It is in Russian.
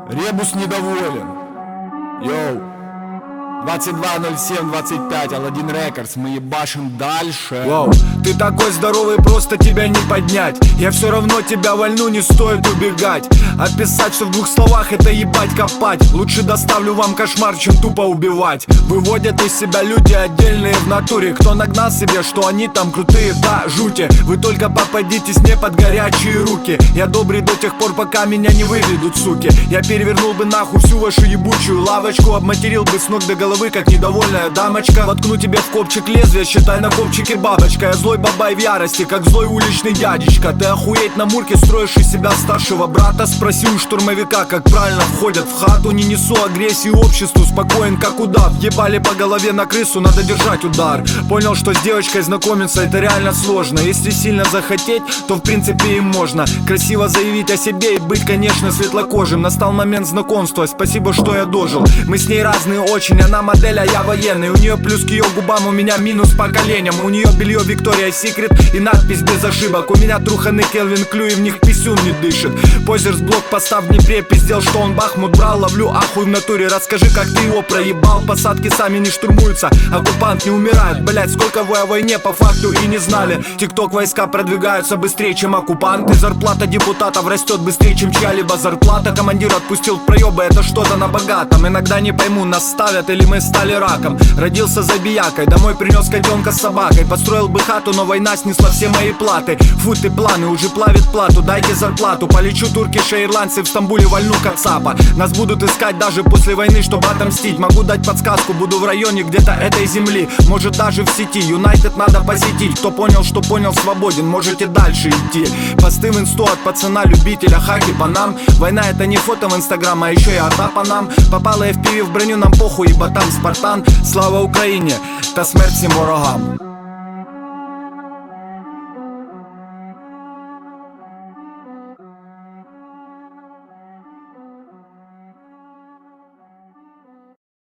Ребус недоволен. Йоу. 22.07.25, Аладдин Рекордс, мы ебашим дальше. Воу, ты такой здоровый, просто тебя не поднять. Я все равно тебя вольну, не стоит убегать. Описать, что в двух словах, это ебать копать. Лучше доставлю вам кошмар, чем тупо убивать. Выводят из себя люди отдельные в натуре. Кто нагнал себе, что они там крутые, да, жути. Вы только попадитесь не под горячие руки. Я добрый до тех пор, пока меня не выведут, суки. Я перевернул бы нахуй всю вашу ебучую лавочку. Обматерил бы с ног до головы, как недовольная дамочка. Воткну тебе в копчик лезвия, считай на копчике бабочка. Я злой бабай в ярости, как злой уличный дядечка. Ты охуеть на мурке, строишь из себя старшего брата. Спроси у штурмовика, как правильно входят в хату. Не несу агрессии обществу, спокоен как удав. Ебали по голове на крысу, надо держать удар. Понял, что с девочкой знакомиться это реально сложно. Если сильно захотеть, то в принципе и можно. Красиво заявить о себе и быть, конечно, светлокожим. Настал момент знакомства, спасибо, что я дожил. Мы с ней разные очень, она модель, а я военный. У нее плюс к ее губам, у меня минус по коленям. У нее белье Victoria's Secret и надпись без ошибок. У меня труханы Calvin Klein, и в них писюн не дышит. Позерс блок постав в Днепре, пиздел, что он Бахмут брал. Ловлю ахуй в натуре, расскажи, как ты его проебал. Посадки сами не штурмуются, оккупант не умирает. Блять, сколько вы о войне по факту и не знали. Тикток войска продвигаются быстрее, чем оккупанты. Зарплата депутатов растет быстрее, чем чья-либо зарплата. Командир отпустил в проебы, это что-то на богатом. Иногда не пойму, нас ставят или мы стали раком. Родился забиякой, домой принес котенка с собакой. Построил бы хату, но война снесла все мои платы. Фу ты планы, уже плавит плату, дайте зарплату. Полечу турки, ирландцы, в Стамбуле вольну кацапа. Нас будут искать даже после войны, чтобы отомстить. Могу дать подсказку, буду в районе где-то этой земли. Может даже в сети, Юнайтед надо посетить. Кто понял, что понял, свободен, можете дальше идти. Посты в инсту от пацана-любителя, хаки по нам. Война это не фото в инстаграм, а еще и атака нам. Попала FPV в броню, нам похуй, ибо там Спартан. Слава Україні та смерть всім ворогам.